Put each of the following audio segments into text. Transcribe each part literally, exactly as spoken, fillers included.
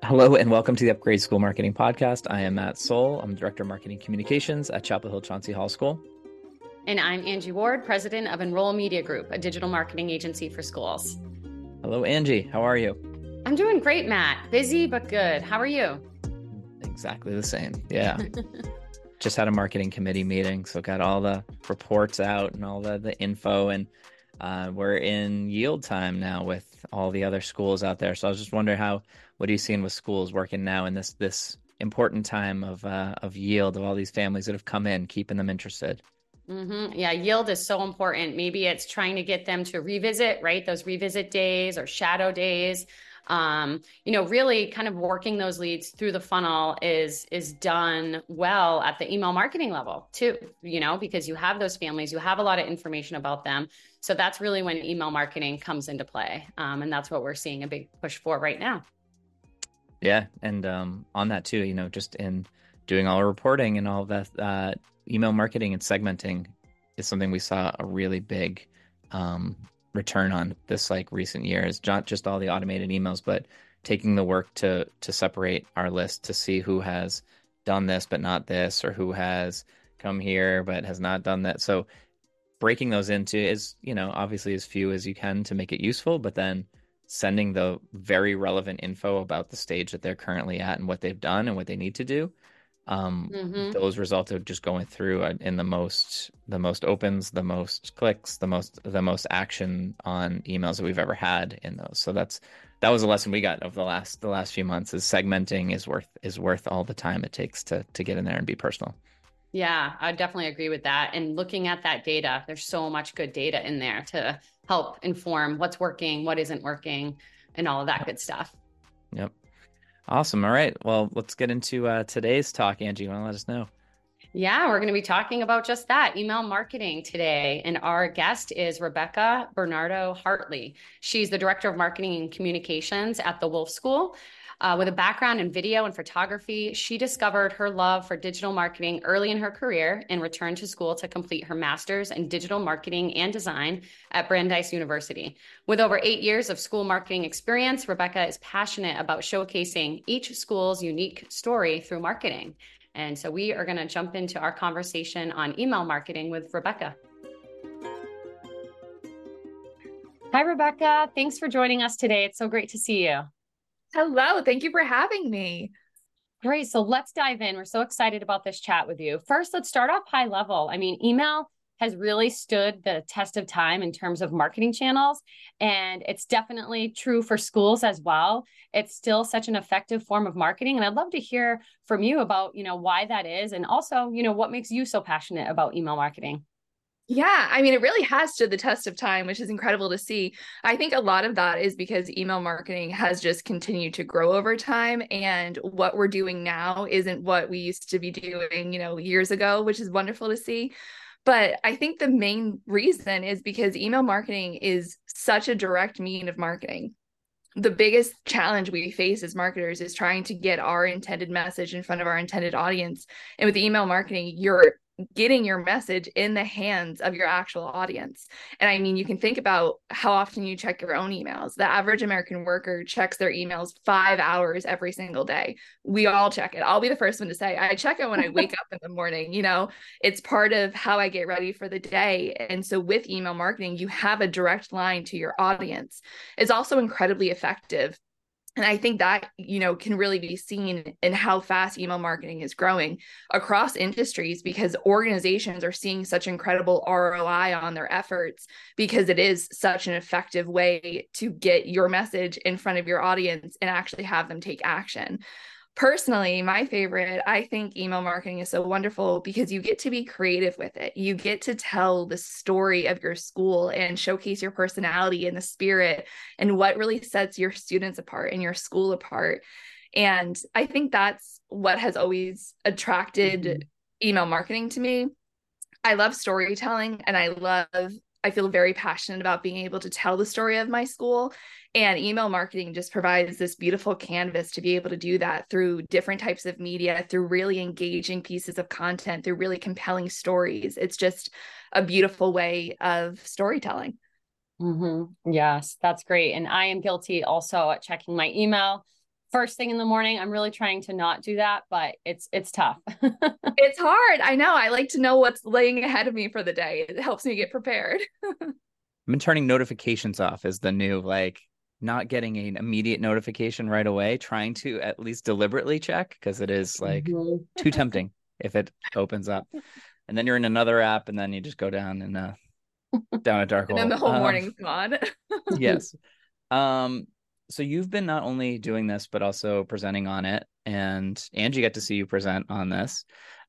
Hello and welcome to the Upgrade School Marketing Podcast. I am Matt Soul. I'm the Director of Marketing Communications at Chapel Hill Chauncey Hall School. And I'm Angie Ward, President of Enroll Media Group, a digital marketing agency for schools. Hello, Angie. How are you? I'm doing great, Matt. Busy, but good. How are you? Exactly the same. Yeah. Just had a marketing committee meeting, so got all the reports out and all the, the info, and uh, we're in yield time now with all the other schools out there. So I was just wondering how, what are you seeing with schools working now in this this important time of uh, of yield of all these families that have come in, keeping them interested? Mm-hmm. Yeah, yield is so important. Maybe it's trying to get them to revisit, right? Those revisit days or shadow days. Um, you know, really kind of working those leads through the funnel is is done well at the email marketing level too, you know, because you have those families, you have a lot of information about them. So that's really when email marketing comes into play. Um, and that's what we're seeing a big push for right now. Yeah. And um, on that too, you know, just in doing all our reporting and all of that, uh, email marketing and segmenting is something we saw a really big um, return on this like recent years, not just all the automated emails, but taking the work to to separate our list to see who has done this but not this, or who has come here but has not done that. So breaking those into is, you know, obviously as few as you can to make it useful, but then sending the very relevant info about the stage that they're currently at and what they've done and what they need to do. Um, Mm-hmm. those resulted just going through in the most the most opens, the most clicks, the most the most action on emails that we've ever had in those. So that's that was a lesson we got over the last the last few months, is segmenting is worth is worth all the time it takes to to get in there and be personal. Yeah, I definitely agree with that. And looking at that data, there's so much good data in there to help inform what's working, what isn't working, and all of that good stuff. Yep. Awesome. All right. Well, let's get into uh, today's talk. Angie, you want to let us know? Yeah, we're going to be talking about just that, email marketing today. And our guest is Rebecca Bernardo Hartley. She's the Director of Marketing and Communications at the Wolf School. Uh, with a background in video and photography, she discovered her love for digital marketing early in her career and returned to school to complete her master's in digital marketing and design at Brandeis University. With over eight years of school marketing experience, Rebecca is passionate about showcasing each school's unique story through marketing. And so we are going to jump into our conversation on email marketing with Rebecca. Hi, Rebecca. Thanks for joining us today. It's so great to see you. Hello. Thank you for having me. Great. So let's dive in. We're so excited about this chat with you. First, let's start off high level. I mean, email has really stood the test of time in terms of marketing channels. And it's definitely true for schools as well. It's still such an effective form of marketing. And I'd love to hear from you about, you know, why that is. And also, you know, what makes you so passionate about email marketing? Yeah, I mean, it really has stood the test of time, which is incredible to see. I think a lot of that is because email marketing has just continued to grow over time. And what we're doing now isn't what we used to be doing, you know, years ago, which is wonderful to see. But I think the main reason is because email marketing is such a direct mean of marketing. The biggest challenge we face as marketers is trying to get our intended message in front of our intended audience. And with email marketing, you're getting your message in the hands of your actual audience. And I mean, you can think about how often you check your own emails. The average American worker checks their emails five hours every single day. We all check it. I'll be the first one to say, I check it when I wake up in the morning. You know, it's part of how I get ready for the day. And so with email marketing, you have a direct line to your audience. It's also incredibly effective. And I think that, you know, can really be seen in how fast email marketing is growing across industries, because organizations are seeing such incredible R O I on their efforts, because it is such an effective way to get your message in front of your audience and actually have them take action. Personally, my favorite, I think email marketing is so wonderful because you get to be creative with it. You get to tell the story of your school and showcase your personality and the spirit and what really sets your students apart and your school apart. And I think that's what has always attracted mm-hmm. email marketing to me. I love storytelling, and I love I feel very passionate about being able to tell the story of my school, and email marketing just provides this beautiful canvas to be able to do that through different types of media, through really engaging pieces of content, through really compelling stories. It's just a beautiful way of storytelling. Mm-hmm. Yes, that's great. And I am guilty also at checking my email first thing in the morning. I'm really trying to not do that, but it's it's tough. It's hard. I know. I like to know what's laying ahead of me for the day. It helps me get prepared. I've been turning notifications off as the new, like, not getting an immediate notification right away, trying to at least deliberately check, because it is like mm-hmm. too tempting if it opens up. And then you're in another app, and then you just go down and uh down a dark hole. And then the whole um, morning's gone. Yes. Um, so you've been not only doing this, but also presenting on it. And Angie got to see you present on this.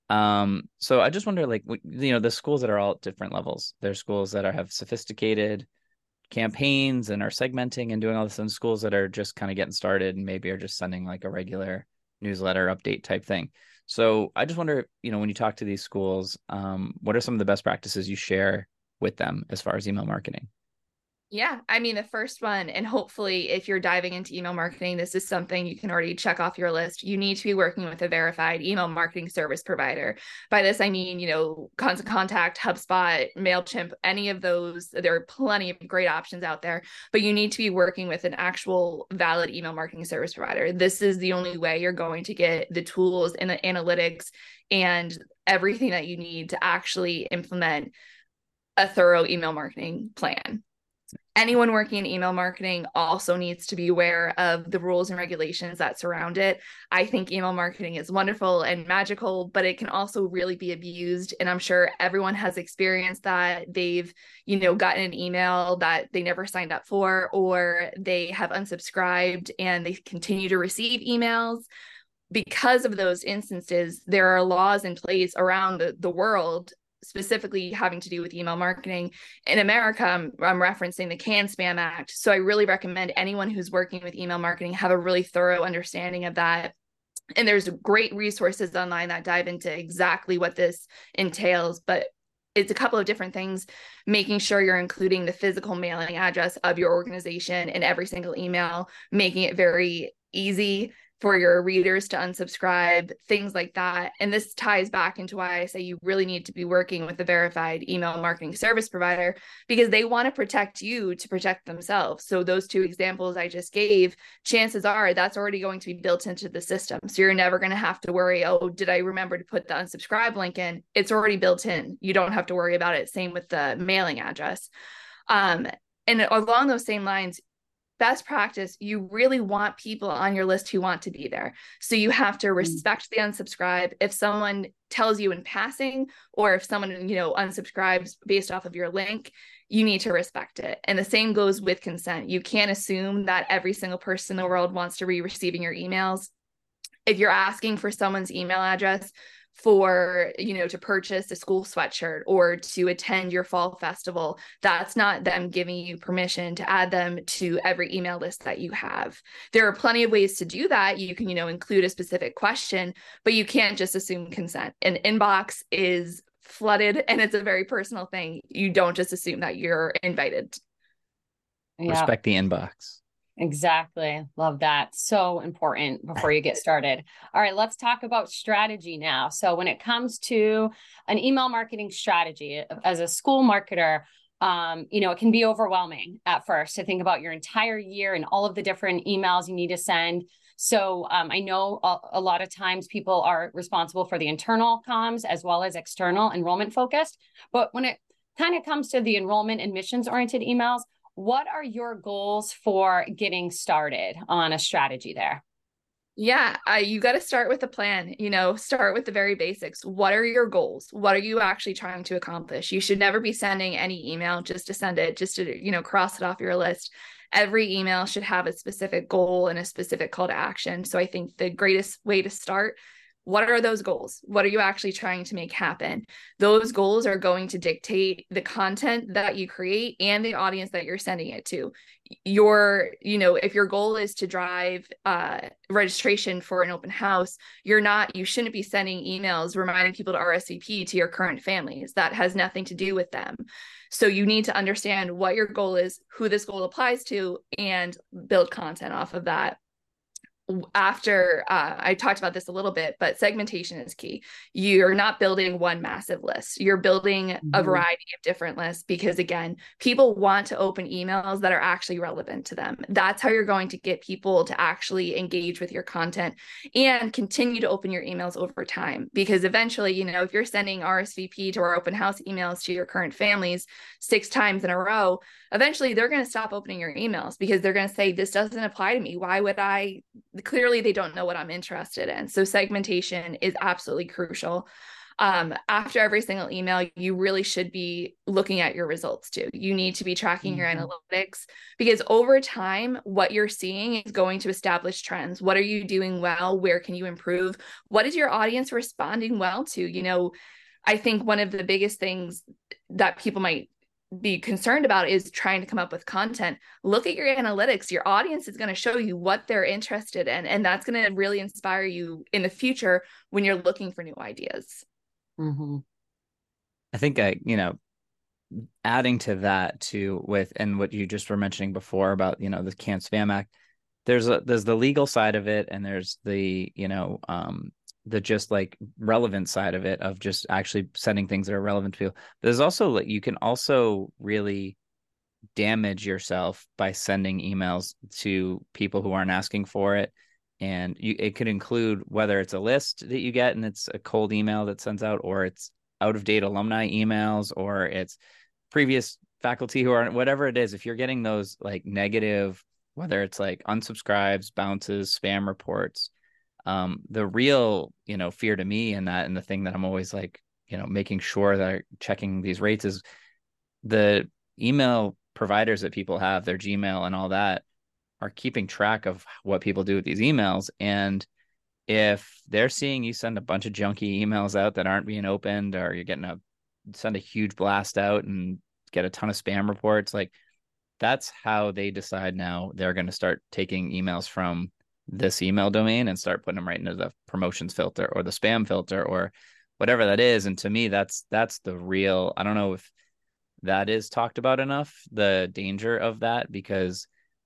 Um, so I just wonder, like, you know, the schools that are all at different levels. There's schools that are have sophisticated campaigns and are segmenting and doing all this, and schools that are just kind of getting started and maybe are just sending like a regular newsletter update type thing. So I just wonder, you know, when you talk to these schools, um, what are some of the best practices you share with them as far as email marketing? Yeah, I mean, the first one, and hopefully if you're diving into email marketing, this is something you can already check off your list. You need to be working with a verified email marketing service provider. By this, I mean, you know, Constant Contact, HubSpot, MailChimp, any of those. There are plenty of great options out there, but you need to be working with an actual valid email marketing service provider. This is the only way you're going to get the tools and the analytics and everything that you need to actually implement a thorough email marketing plan. Anyone working in email marketing also needs to be aware of the rules and regulations that surround it. I think email marketing is wonderful and magical, but it can also really be abused. And I'm sure everyone has experienced that. They've, you know, gotten an email that they never signed up for, or they have unsubscribed and they continue to receive emails. Because of those instances, there are laws in place around the, the world specifically having to do with email marketing. In America, I'm, I'm referencing the CAN-SPAM Act. So I really recommend anyone who's working with email marketing have a really thorough understanding of that. And there's great resources online that dive into exactly what this entails, but it's a couple of different things, making sure you're including the physical mailing address of your organization in every single email, making it very easy for your readers to unsubscribe, things like that. And this ties back into why I say you really need to be working with a verified email marketing service provider, because they want to protect you to protect themselves. So those two examples I just gave, chances are that's already going to be built into the system. So you're never going to have to worry, oh, did I remember to put the unsubscribe link in? It's already built in. You don't have to worry about it. Same with the mailing address. Um, and along those same lines, best practice, you really want people on your list who want to be there. So you have to respect the unsubscribe. If someone tells you in passing, or if someone, you know, unsubscribes based off of your link, you need to respect it. And the same goes with consent. You can't assume that every single person in the world wants to be receiving your emails. If you're asking for someone's email address for, you know, to purchase a school sweatshirt or to attend your fall festival, that's not them giving you permission to add them to every email list that you have. There are plenty of ways to do that. You can, you know, include a specific question, but you can't just assume consent. An inbox is flooded and it's a very personal thing. You don't just assume that you're invited. Yeah. Respect the inbox. Exactly. Love that. So important before you get started. All right, let's talk about strategy now. So when it comes to an email marketing strategy, as a school marketer, um, you know, it can be overwhelming at first to think about your entire year and all of the different emails you need to send. So um, I know a, a lot of times people are responsible for the internal comms as well as external enrollment focused. But when it kind of comes to the enrollment and missions oriented emails, what are your goals for getting started on a strategy there? Yeah, uh, you got to start with a plan, you know, start with the very basics. What are your goals? What are you actually trying to accomplish? You should never be sending any email just to send it, just to, you know, cross it off your list. Every email should have a specific goal and a specific call to action. So I think the greatest way to start, what are those goals? What are you actually trying to make happen? Those goals are going to dictate the content that you create and the audience that you're sending it to. Your, you know, if your goal is to drive uh, registration for an open house, you're not, you shouldn't be sending emails reminding people to R S V P to your current families. That has nothing to do with them. So you need to understand what your goal is, who this goal applies to, and build content off of that. after uh, I talked about this a little bit, but segmentation is key. You're not building one massive list. You're building mm-hmm. a variety of different lists because, again, people want to open emails that are actually relevant to them. That's how you're going to get people to actually engage with your content and continue to open your emails over time. Because eventually, you know, if you're sending R S V P to our open house emails to your current families six times in a row, eventually they're going to stop opening your emails because they're going to say, this doesn't apply to me. Why would I? Clearly they don't know what I'm interested in. So segmentation is absolutely crucial. Um, after every single email, you really should be looking at your results too. You need to be tracking mm-hmm. your analytics because over time, what you're seeing is going to establish trends. What are you doing well? Where can you improve? What is your audience responding well to? You know, I think one of the biggest things that people might be concerned about is trying to come up with content. Look at your analytics. Your audience is going to show you what they're interested in, and that's going to really inspire you in the future when you're looking for new ideas. Mm-hmm. I think I, you know, adding to that too, with and what you just were mentioning before about, you know, the Can't Spam Act. There's a there's the legal side of it, and there's the, you know, um, the just like relevant side of it, of just actually sending things that are relevant to people. There's also like, you can also really damage yourself by sending emails to people who aren't asking for it. And you, it could include whether it's a list that you get and it's a cold email that sends out, or it's out of date alumni emails, or it's previous faculty who are, whatever it is. If you're getting those like negative, whether it's like unsubscribes, bounces, spam reports, Um, the real, you know, fear to me in that, and the thing that I'm always like, you know, making sure that I'm checking these rates is the email providers that people have, their Gmail and all that, are keeping track of what people do with these emails. And if they're seeing you send a bunch of junky emails out that aren't being opened, or you're getting a send a huge blast out and get a ton of spam reports, like that's how they decide now they're going to start taking emails from this email domain and start putting them right into the promotions filter or the spam filter or whatever that is. And to me, that's that's the real, I don't know if that is talked about enough, the danger of that, because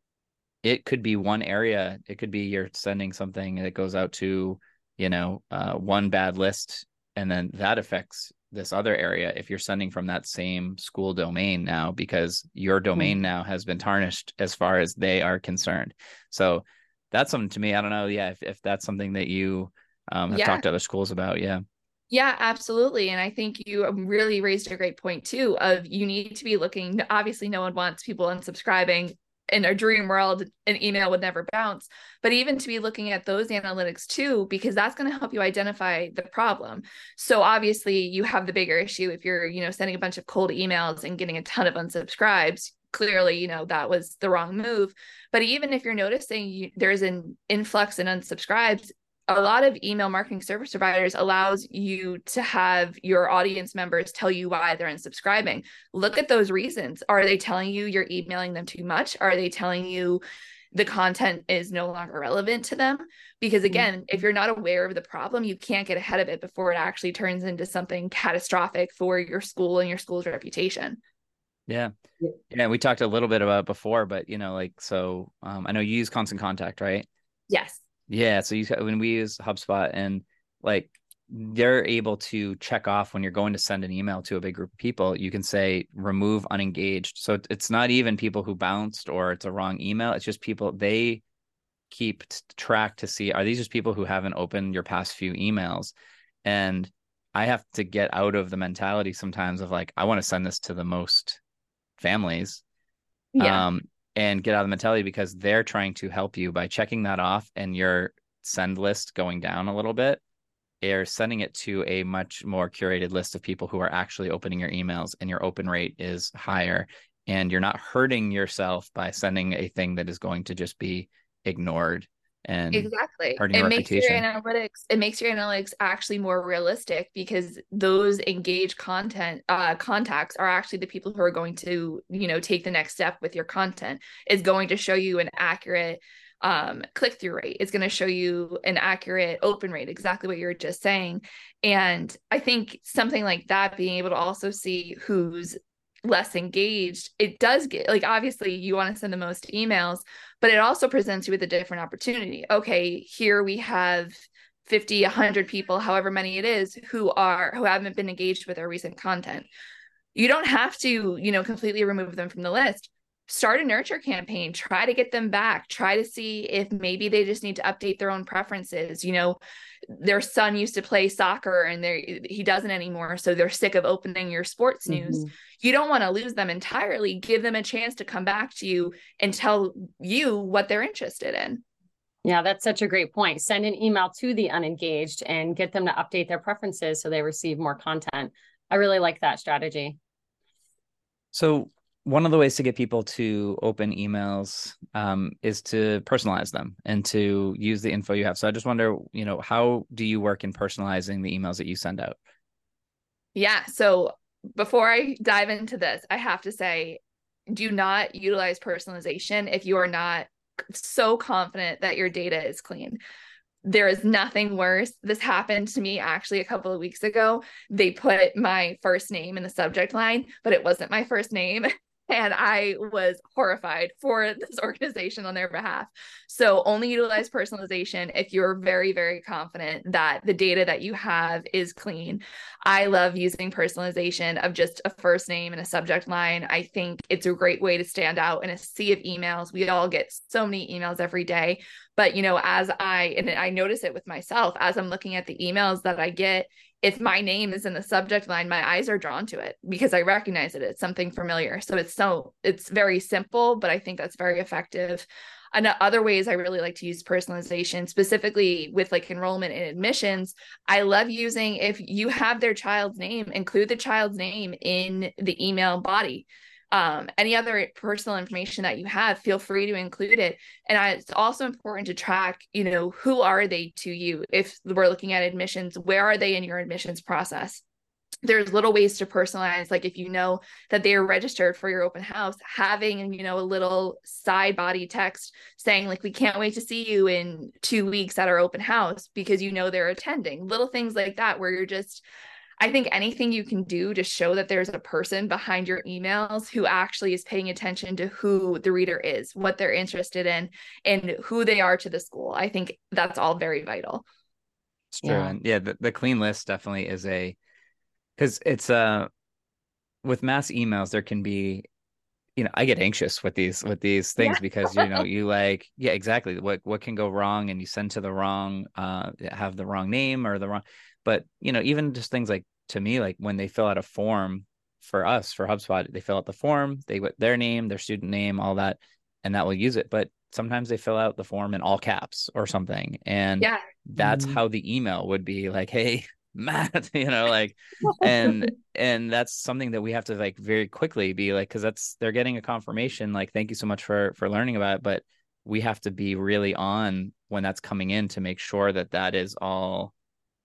it could be one area. It could be you're sending something that goes out to, you know, uh, one bad list, and then that affects this other area if you're sending from that same school domain now, because your domain mm-hmm. now has been tarnished as far as they are concerned. So that's something to me. I don't know. Yeah. If, if that's something that you um, have yeah. talked to other schools about. Yeah. Yeah, absolutely. And I think you really raised a great point too, of you need to be looking, obviously no one wants people unsubscribing. In a dream world, an email would never bounce, but even to be looking at those analytics too, because that's going to help you identify the problem. So obviously you have the bigger issue if you're, you know, sending a bunch of cold emails and getting a ton of unsubscribes. Clearly, you know, that was the wrong move. But even if you're noticing you, there's an influx in unsubscribes, a lot of email marketing service providers allows you to have your audience members tell you why they're unsubscribing. Look at those reasons. Are they telling you you're emailing them too much? Are they telling you the content is no longer relevant to them? Because again, mm-hmm. if you're not aware of the problem, you can't get ahead of it before it actually turns into something catastrophic for your school and your school's reputation. Yeah. Yeah. We talked a little bit about it before, but you know, like, so um, I know you use Constant Contact, right? Yes. Yeah. So you, when we use HubSpot, and like they're able to check off when you're going to send an email to a big group of people, you can say remove unengaged. So it's not even people who bounced or it's a wrong email. It's just people, they keep track to see, are these just people who haven't opened your past few emails? And I have to get out of the mentality sometimes of like, I want to send this to the most families. Yeah. Um, and get out of the mentality, because they're trying to help you by checking that off, and your send list going down a little bit. They're sending it to a much more curated list of people who are actually opening your emails, and your open rate is higher, and you're not hurting yourself by sending a thing that is going to just be ignored. And exactly, hurting it your makes reputation. your analytics it makes your analytics actually more realistic, because those engaged content uh contacts are actually the people who are going to, you know, take the next step with your content. Is going to show you an accurate um click-through rate. It's going to show you an accurate open rate, exactly what you were just saying. And I think something like that, being able to also see who's less engaged, it does get, like, obviously you want to send the most emails, but it also presents you with a different opportunity. Okay, here we have fifty, one hundred people, however many it is, who are who haven't been engaged with our recent content. You don't have to, you know, completely remove them from the list. Start a nurture campaign, try to get them back, try to see if maybe they just need to update their own preferences. You know, their son used to play soccer and they he doesn't anymore, so they're sick of opening your sports news. Mm-hmm. You don't want to lose them entirely. Give them a chance to come back to you and tell you what they're interested in. Yeah, that's such a great point. Send an email to the unengaged and get them to update their preferences so they receive more content. I really like that strategy. So one of the ways to get people to open emails um, is to personalize them and to use the info you have. So I just wonder, you know, how do you work in personalizing the emails that you send out? Yeah. So before I dive into this, I have to say, do not utilize personalization if you are not so confident that your data is clean. There is nothing worse. This happened to me actually a couple of weeks ago. They put my first name in the subject line, but it wasn't my first name. And I was horrified for this organization on their behalf. So only utilize personalization if you're very, very confident that the data that you have is clean. I love using personalization of just a first name and a subject line. I think it's a great way to stand out in a sea of emails. We all get so many emails every day. But, you know, as I, and I notice it with myself, as I'm looking at the emails that I get, if my name is in the subject line, my eyes are drawn to it because I recognize it. It's something familiar. So it's so, it's very simple, but I think that's very effective. And other ways I really like to use personalization, specifically with like enrollment and admissions, I love using, if you have their child's name, include the child's name in the email body. Um, any other personal information that you have, feel free to include it. And I, it's also important to track, you know, who are they to you? If we're looking at admissions, where are they in your admissions process? There's little ways to personalize, like if you know that they are registered for your open house, having, you know, a little side body text saying like, we can't wait to see you in two weeks at our open house because you know they're attending. Little things like that where you're just, I think anything you can do to show that there's a person behind your emails who actually is paying attention to who the reader is, what they're interested in, and who they are to the school. I think that's all very vital. It's true. Yeah. And yeah, the, the clean list definitely is a, because it's uh with mass emails, there can be, you know, I get anxious with these with these things yeah. because, you know, you like, yeah, exactly. What what can go wrong, and you send to the wrong, uh, have the wrong name or the wrong, but, you know, even just things like, to me, like when they fill out a form for us, for HubSpot, they fill out the form, they put their name, their student name, all that, and that will use it. But sometimes they fill out the form in all caps or something. And yeah. that's mm-hmm. how the email would be like, hey, Matt, you know, like, and, and that's something that we have to like very quickly be like, cause that's, they're getting a confirmation. Like, thank you so much for, for learning about it. But we have to be really on when that's coming in to make sure that that is all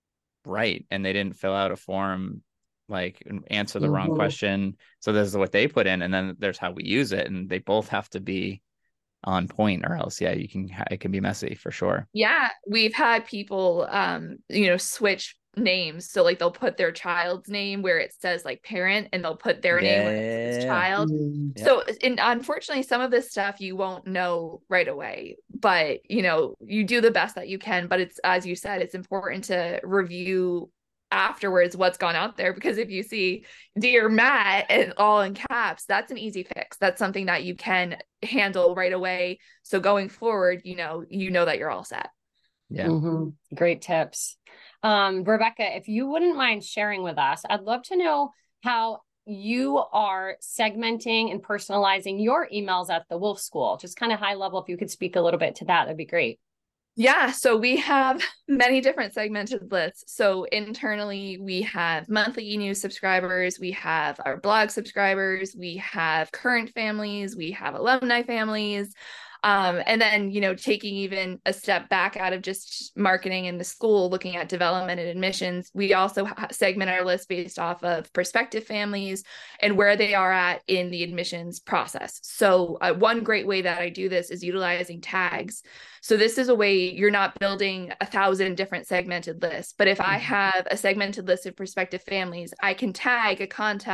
right. And they didn't fill out a form, like answer the mm-hmm. wrong question. So this is what they put in. And then there's how we use it. And they both have to be on point, or else, yeah, you can, it can be messy for sure. Yeah. We've had people, um, you know, switch names. So like they'll put their child's name where it says like parent, and they'll put their yeah. name where it says child. Mm-hmm. So and unfortunately, some of this stuff you won't know right away, but you know, you do the best that you can. But it's, as you said, it's important to review afterwards what's gone out there, because if you see dear Matt and all in caps, that's an easy fix. That's something that you can handle right away. So going forward, you know, you know that you're all set. Yeah. Mm-hmm. Great tips. Um, Rebecca, if you wouldn't mind sharing with us, I'd love to know how you are segmenting and personalizing your emails at the Wolf School. Just kind of high level, if you could speak a little bit to that, that'd be great. Yeah, so we have many different segmented lists. So internally, we have monthly e-news subscribers, we have our blog subscribers, we have current families, we have alumni families. Um, and then, you know, taking even a step back out of just marketing in the school, looking at development and admissions, we also ha- segment our list based off of prospective families and where they are at in the admissions process. So uh, one great way that I do this is utilizing tags. So this is a way you're not building a thousand different segmented lists, but if I have a segmented list of prospective families, I can tag a content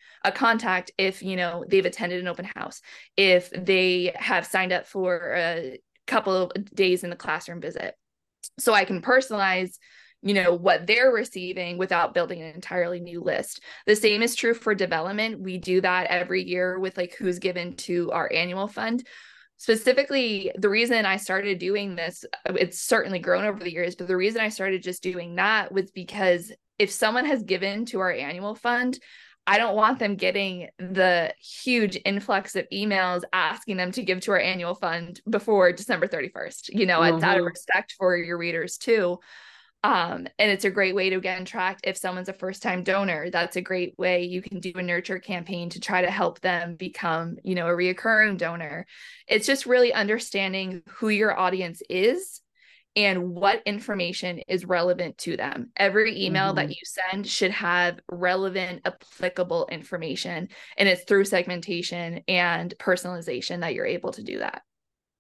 a contact if, you know, they've attended an open house, if they have signed up for a couple of days in the classroom visit. So I can personalize, you know, what they're receiving without building an entirely new list. The same is true for development. We do that every year with like who's given to our annual fund. Specifically, the reason I started doing this, it's certainly grown over the years, but the reason I started just doing that was because if someone has given to our annual fund, I don't want them getting the huge influx of emails asking them to give to our annual fund before December thirty-first. You know, mm-hmm. It's out of respect for your readers too. Um, and it's a great way to get tracked if someone's a first-time donor. That's a great way you can do a nurture campaign to try to help them become, you know, a reoccurring donor. It's just really understanding who your audience is and what information is relevant to them. Every email mm-hmm. that you send should have relevant, applicable information, and it's through segmentation and personalization that you're able to do that.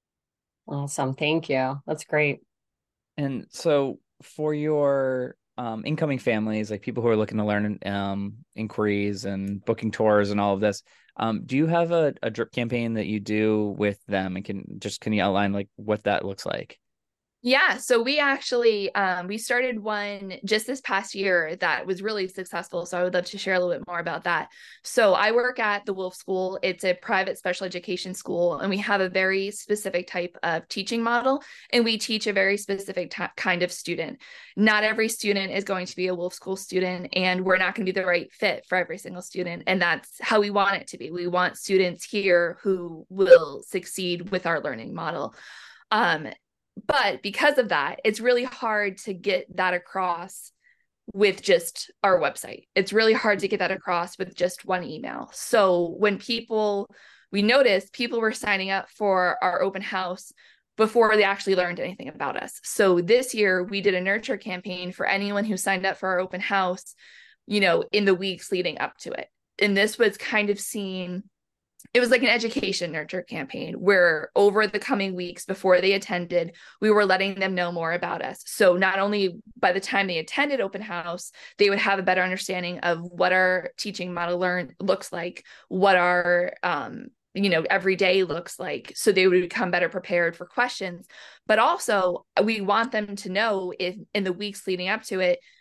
Awesome. Thank you. That's great. And so for your um, incoming families, like people who are looking to learn um, inquiries and booking tours and all of this, um, do you have a, a drip campaign that you do with them? And can just can you outline like what that looks like? Yeah, so we actually, um, we started one just this past year that was really successful. So I would love to share a little bit more about that. So I work at the Wolf School. It's a private special education school, and we have a very specific type of teaching model, and we teach a very specific t- kind of student. Not every student is going to be a Wolf School student, and we're not going to be the right fit for every single student. And that's how we want it to be. We want students here who will succeed with our learning model. Um, But because of that, it's really hard to get that across with just our website. It's really hard to get that across with just one email. So when people, we noticed people were signing up for our open house before they actually learned anything about us. So this year we did a nurture campaign for anyone who signed up for our open house, you know, in the weeks leading up to it. And this was kind of seen, it was like an education nurture campaign where over the coming weeks before they attended, we were letting them know more about us. So not only by the time they attended open house, they would have a better understanding of what our teaching model learn looks like, what our, um, you know, every day looks like. So they would become better prepared for questions. But also we want them to know if in the weeks leading up to it,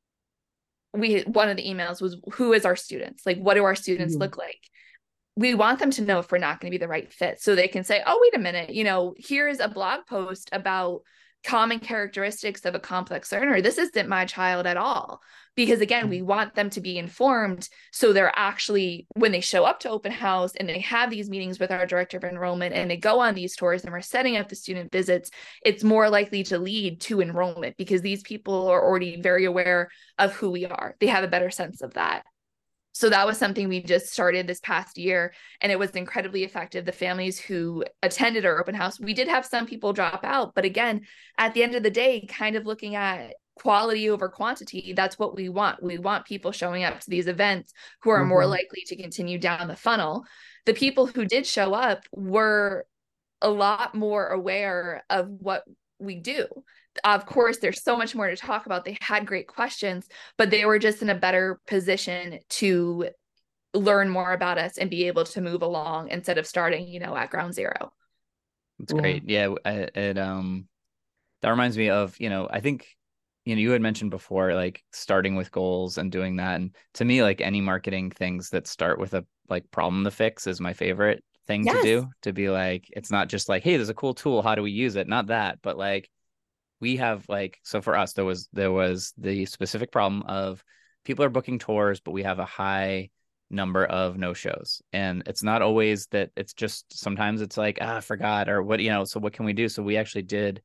we, one of the emails was, who is our students? Like, what do our students mm-hmm. look like? We want them to know if we're not going to be the right fit, so they can say, oh, wait a minute, you know, here's a blog post about common characteristics of a complex learner. This isn't my child at all. Because again, we want them to be informed. So they're actually, when they show up to open house and they have these meetings with our director of enrollment and they go on these tours and we're setting up the student visits, it's more likely to lead to enrollment because these people are already very aware of who we are. They have a better sense of that. So that was something we just started this past year, and it was incredibly effective. The families who attended our open house, we did have some people drop out, but again, at the end of the day, kind of looking at quality over quantity, that's what we want. We want people showing up to these events who are mm-hmm. more likely to continue down the funnel. The people who did show up were a lot more aware of what we do. Of course, there's so much more to talk about. They had great questions, but they were just in a better position to learn more about us and be able to move along instead of starting, you know, at ground zero. That's great. Yeah. It, it um, that reminds me of, you know, I think, you know, you had mentioned before, like starting with goals and doing that. And to me, like any marketing things that start with a like problem to fix is my favorite thing yes. to do, to be like, it's not just like, hey, there's a cool tool. How do we use it? Not that, but like, we have like, so for us, there was, there was the specific problem of people are booking tours, but we have a high number of no-shows. And it's not always that, it's just, sometimes it's like, ah, I forgot, or what, you know, so what can we do? So we actually did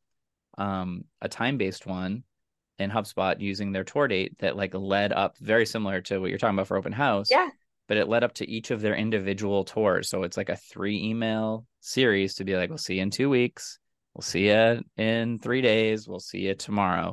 um, a time-based one in HubSpot using their tour date that like led up, very similar to what you're talking about for open house. Yeah. But it led up to each of their individual tours. So it's like a three email series to be like, we'll see you in two weeks. We'll see you in three days. We'll see you tomorrow.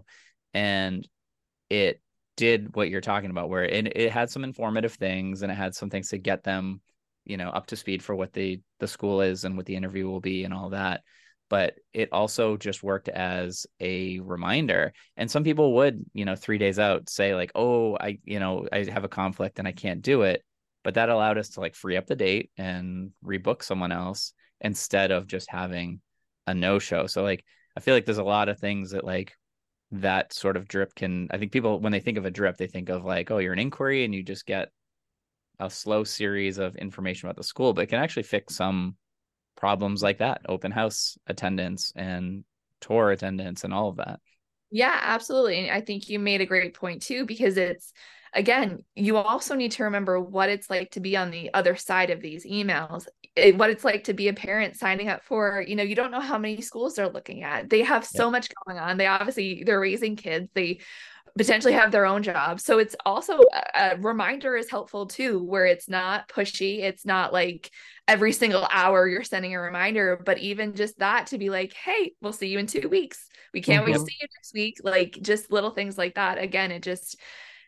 And it did what you're talking about, where it, it had some informative things and it had some things to get them, you know, up to speed for what the, the school is and what the interview will be and all that. But it also just worked as a reminder. And some people would, you know, three days out say like, oh, I, you know, I have a conflict and I can't do it. but that allowed us to like free up the date and rebook someone else instead of just having a no-show. So like, I feel like there's a lot of things that like that sort of drip can, I think people, when they think of a drip, they think of like, oh, you're an inquiry and you just get a slow series of information about the school, but it can actually fix some problems like that, open house attendance and tour attendance and all of that. Yeah, absolutely. And I think you made a great point too, because it's, again, you also need to remember what it's like to be on the other side of these emails, it, what it's like to be a parent signing up for, you know, you don't know how many schools they're looking at. They have so yep. much going on. They obviously, they're raising kids. They potentially have their own jobs. So it's also a, a reminder is helpful too, where it's not pushy. It's not like every single hour you're sending a reminder, but even just that to be like, hey, we'll see you in two weeks. We can't mm-hmm. wait to see you next week. Like just little things like that. Again, it just,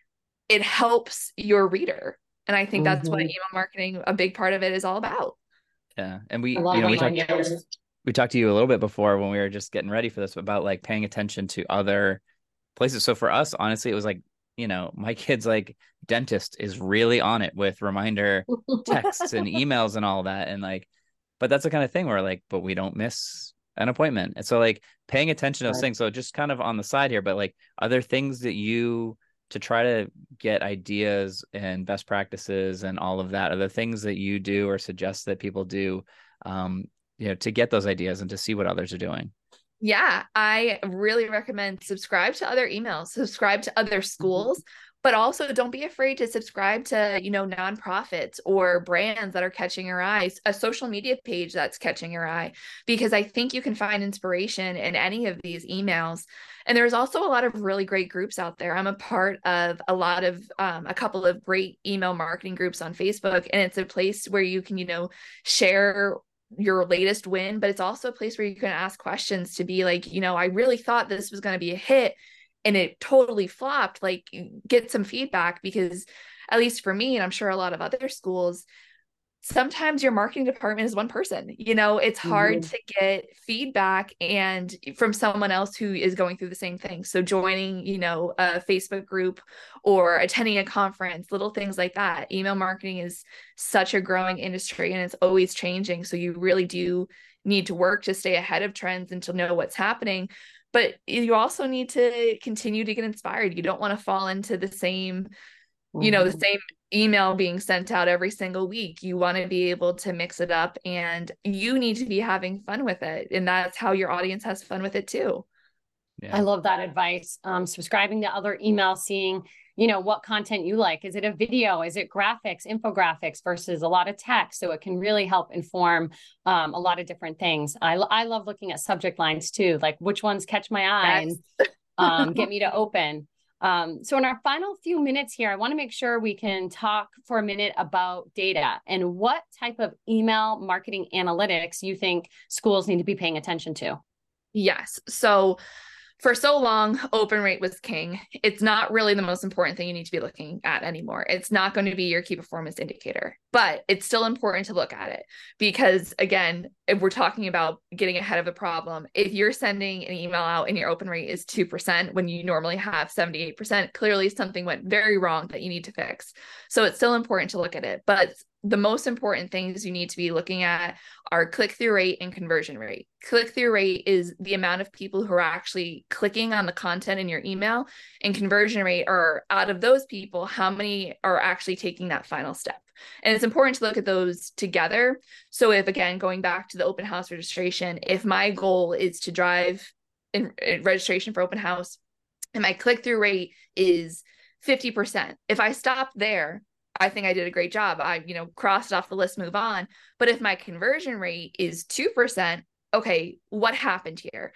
it helps your reader. And I think that's mm-hmm. what email marketing, a big part of it is all about. Yeah. And we, you know, we talked, we talked to you a little bit before when we were just getting ready for this about like paying attention to other places. So for us, honestly, it was like, you know, my kid's like dentist is really on it with reminder texts and emails and all that. And like, but that's the kind of thing where like, but we don't miss an appointment. And so like paying attention to those right. things. So just kind of on the side here, but like, are there things that you, to try to get ideas and best practices and all of that, are there things that you do or suggest that people do, um, you know, to get those ideas and to see what others are doing? Yeah, I really recommend subscribe to other emails, subscribe to other schools, but also don't be afraid to subscribe to, you know, nonprofits or brands that are catching your eyes, a social media page that's catching your eye, because I think you can find inspiration in any of these emails. And there's also a lot of really great groups out there. I'm a part of a lot of, um, a couple of great email marketing groups on Facebook, and it's a place where you can, you know, share your latest win, but it's also a place where you can ask questions to be like, you know, I really thought this was going to be a hit and it totally flopped. Like, get some feedback, because at least for me, and I'm sure a lot of other schools, sometimes your marketing department is one person, you know, it's hard mm-hmm. to get feedback and from someone else who is going through the same thing. So joining, you know, a Facebook group or attending a conference, little things like that. Email marketing is such a growing industry and it's always changing. So you really do need to work to stay ahead of trends and to know what's happening. But you also need to continue to get inspired. You don't want to fall into the same, you know, the same email being sent out every single week. You want to be able to mix it up, and you need to be having fun with it. And that's how your audience has fun with it too. Yeah. I love that advice. Um, subscribing to other emails, seeing, you know, what content you like. Is it a video? Is it graphics, infographics versus a lot of text? So it can really help inform um, a lot of different things. I, I love looking at subject lines too, like which ones catch my eye yes. and um, get me to open. Um, so in our final few minutes here, I want to make sure we can talk for a minute about data and what type of email marketing analytics you think schools need to be paying attention to. Yes. So for so long, open rate was king. It's not really the most important thing you need to be looking at anymore. It's not going to be your key performance indicator, but it's still important to look at it because, again, if we're talking about getting ahead of a problem, if you're sending an email out and your open rate is two percent when you normally have seventy-eight percent, clearly something went very wrong that you need to fix. So it's still important to look at it, but the most important things you need to be looking at are click-through rate and conversion rate. Click-through rate is the amount of people who are actually clicking on the content in your email, and conversion rate are, out of those people, how many are actually taking that final step. And it's important to look at those together. So if, again, going back to the open house registration, if my goal is to drive in, in registration for open house and my click-through rate is fifty percent, if I stop there, I think I did a great job. I, you know, crossed off the list, move on. But if my conversion rate is two percent, okay, what happened here?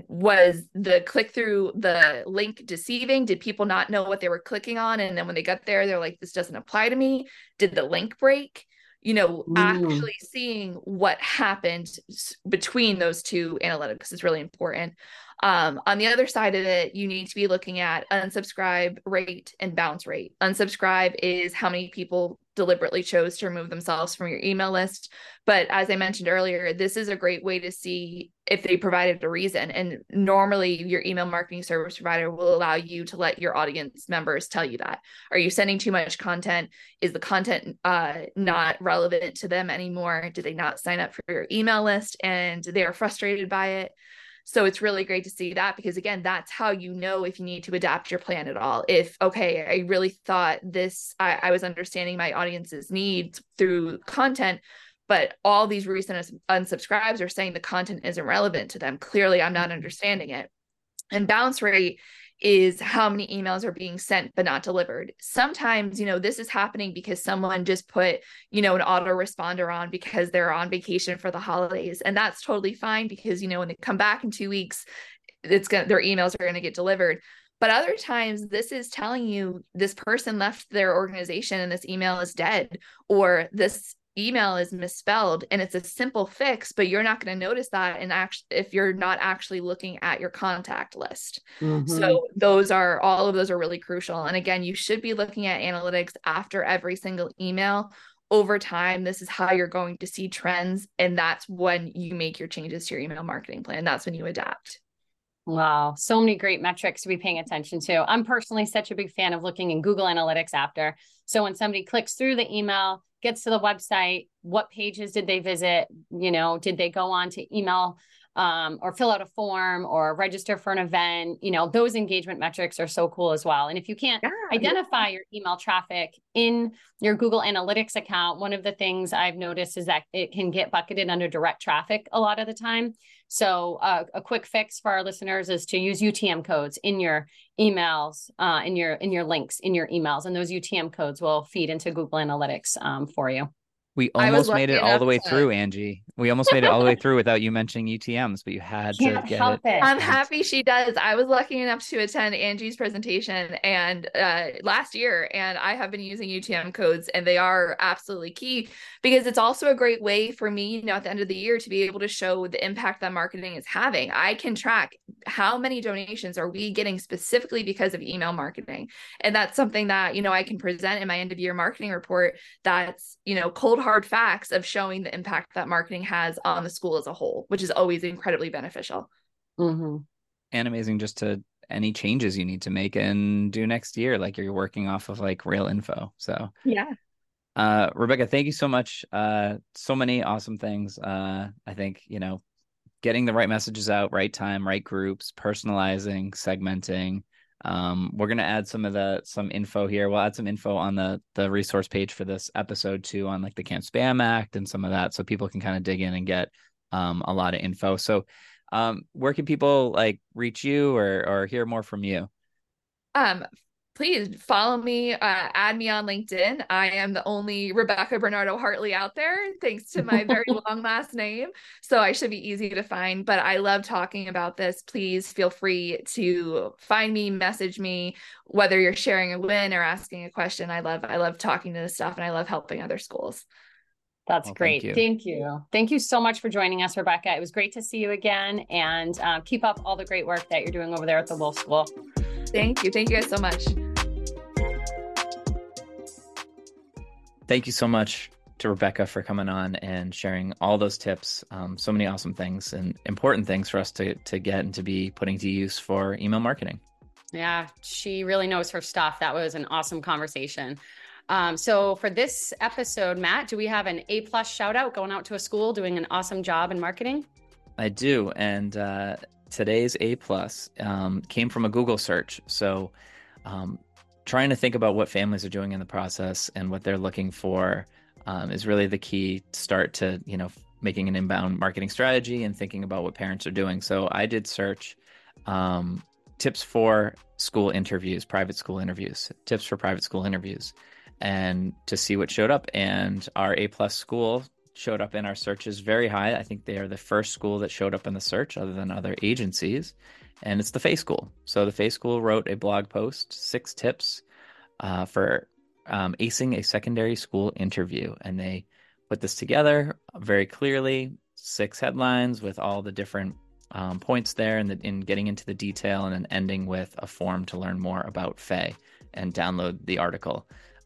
Was the click through the link deceiving? Did people not know what they were clicking on? And then when they got there, they're like, this doesn't apply to me. Did the link break? You know, mm. actually seeing what happened between those two analytics is really important. Um, on the other side of it, you need to be looking at unsubscribe rate and bounce rate. Unsubscribe is how many people deliberately chose to remove themselves from your email list. But as I mentioned earlier, this is a great way to see if they provided a reason. And normally your email marketing service provider will allow you to let your audience members tell you that. Are you sending too much content? Is the content uh, not relevant to them anymore? Did they not sign up for your email list and they are frustrated by it? So it's really great to see that, because again, that's how you know if you need to adapt your plan at all. If, okay, I really thought this, I, I was understanding my audience's needs through content, but all these recent unsubscribes are saying the content isn't relevant to them. Clearly, I'm not understanding it. And bounce rate is how many emails are being sent but not delivered. Sometimes, you know, this is happening because someone just put, you know, an autoresponder on because they're on vacation for the holidays. And that's totally fine, because, you know, when they come back in two weeks, it's gonna, their emails are going to get delivered. But other times this is telling you this person left their organization and this email is dead, or this email is misspelled, and it's a simple fix, but you're not going to notice that and actually if you're not actually looking at your contact list. Mm-hmm. So those are, all of those are really crucial. And again, you should be looking at analytics after every single email. Over time, this is how you're going to see trends, and that's when you make your changes to your email marketing plan. That's when you adapt. Wow. So many great metrics to be paying attention to. I'm personally such a big fan of looking in Google Analytics after. So when somebody clicks through the email, gets to the website, what pages did they visit? You know, did they go on to email um, or fill out a form or register for an event? You know, those engagement metrics are so cool as well. And if you can't yeah, identify yeah. your email traffic in your Google Analytics account, one of the things I've noticed is that it can get bucketed under direct traffic a lot of the time. So uh, a quick fix for our listeners is to use U T M codes in your emails, uh, in your in your links, in your emails, and those U T M codes will feed into Google Analytics um, for you. We almost made it all the way to... through, Angie. We almost made it all the way through without you mentioning U T Ms, but you had Can't to get help it. it. I'm happy she does. I was lucky enough to attend Angie's presentation and uh, last year, and I have been using U T M codes, and they are absolutely key, because it's also a great way for me, you know, at the end of the year to be able to show the impact that marketing is having. I can track how many donations are we getting specifically because of email marketing. And that's something that, you know, I can present in my end of year marketing report. That's, you know, cold hard facts of showing the impact that marketing has on the school as a whole, which is always incredibly beneficial. Mm-hmm. And amazing just to any changes you need to make and do next year, like you're working off of like real info. So yeah. Uh, Rebecca, thank you so much. Uh, so many awesome things. Uh, I think, you know, getting the right messages out, right time, right groups, personalizing, segmenting. Um, we're going to add some of the, some info here. We'll add some info on the, the resource page for this episode too, on like the Can't Spam Act and some of that. So people can kind of dig in and get, um, a lot of info. So, um, where can people like reach you or, or hear more from you? Um, Please follow me, uh, add me on LinkedIn. I am the only Rebecca Bernardo Hartley out there, thanks to my very long last name. So I should be easy to find, but I love talking about this. Please feel free to find me, message me, whether you're sharing a win or asking a question. I love, I love talking to this stuff, and I love helping other schools. That's well, great. Thank you. thank you. Thank you so much for joining us, Rebecca. It was great to see you again, and uh, keep up all the great work that you're doing over there at the Wolf School. Thank you. Thank you guys so much. Thank you so much to Rebecca for coming on and sharing all those tips. Um, so many awesome things and important things for us to, to get and to be putting to use for email marketing. Yeah, she really knows her stuff. That was an awesome conversation. Um, so for this episode, Matt, do we have an A plus shout out going out to a school doing an awesome job in marketing? I do. And uh, today's A plus um, came from a Google search. So um, trying to think about what families are doing in the process and what they're looking for um, is really the key start to, you know, making an inbound marketing strategy and thinking about what parents are doing. So I did search um, tips for school interviews, private school interviews, tips for private school interviews, and to see what showed up. And our A plus school showed up in our searches very high. I think they are the first school that showed up in the search other than other agencies. And it's the Fay School. So the Fay School wrote a blog post, six tips uh, for um, acing a secondary school interview. And they put this together very clearly, six headlines with all the different um, points there and the, in getting into the detail, and then ending with a form to learn more about Fay and download the article.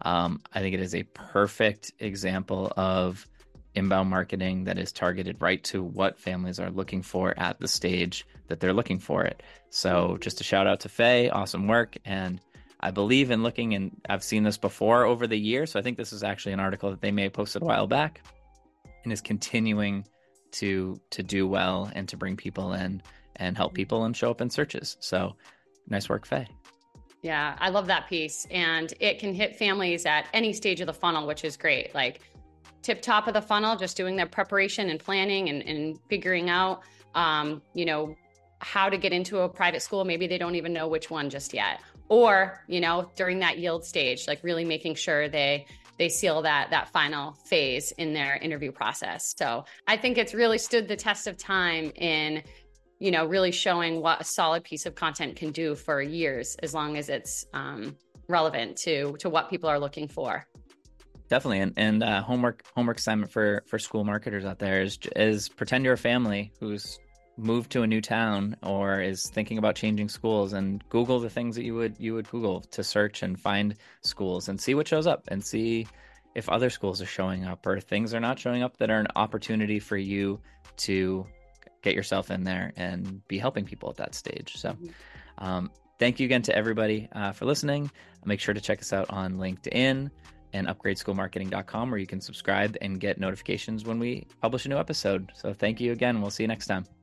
Um, I think it is a perfect example of inbound marketing that is targeted right to what families are looking for at the stage that they're looking for it. So just a shout out to Faye, awesome work. And I believe in looking, and I've seen this before over the year. So I think this is actually an article that they may have posted a while back, and is continuing to to do well and to bring people in and help people and show up in searches. So nice work, Faye. Yeah, I love that piece. And it can hit families at any stage of the funnel, which is great. Like tip top of the funnel, just doing their preparation and planning and, and figuring out, um, you know, how to get into a private school. Maybe they don't even know which one just yet. Or, you know, during that yield stage, like really making sure they they seal that that final phase in their interview process. So I think it's really stood the test of time in, you know, really showing what a solid piece of content can do for years, as long as it's um, relevant to to what people are looking for. Definitely, and and uh, homework homework assignment for for school marketers out there is is pretend you're a family who's moved to a new town or is thinking about changing schools, and Google the things that you would you would Google to search and find schools and see what shows up, and see if other schools are showing up or things are not showing up that are an opportunity for you to get yourself in there and be helping people at that stage. So um, thank you again to everybody uh, for listening. Make sure to check us out on LinkedIn and upgrade school marketing dot com, where you can subscribe and get notifications when we publish a new episode. So thank you again. We'll see you next time.